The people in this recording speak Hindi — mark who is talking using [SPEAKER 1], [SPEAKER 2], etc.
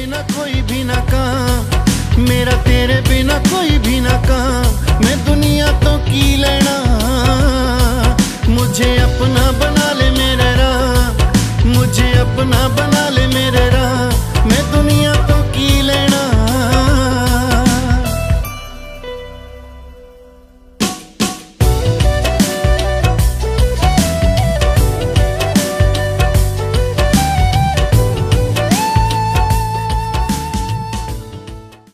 [SPEAKER 1] बिना कोई भी ना काम, मेरा तेरे बिना कोई भी ना काम। मैं दुनिया तो की लेना, मुझे अपना बना ले मेरे राम, मुझे अपना बना ले मेरे राम।